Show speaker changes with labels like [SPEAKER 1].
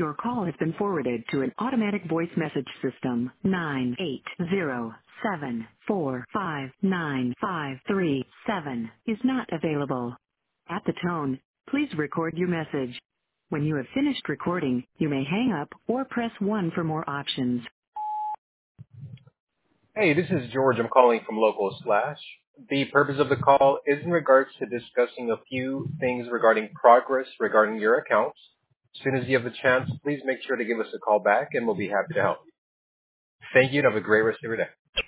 [SPEAKER 1] Your call has been forwarded to an automatic voice message system. 98074595537 is not available. At the tone, please record your message. When you have finished recording, you may hang up or press 1 for more options.
[SPEAKER 2] Hey, this is George. I'm calling from Local Slash. The purpose of the call is in regards to discussing a few things regarding progress regarding your accounts. As soon as you have the chance, please make sure to give us a call back and we'll be happy to help you. Thank you and have a great rest of your day.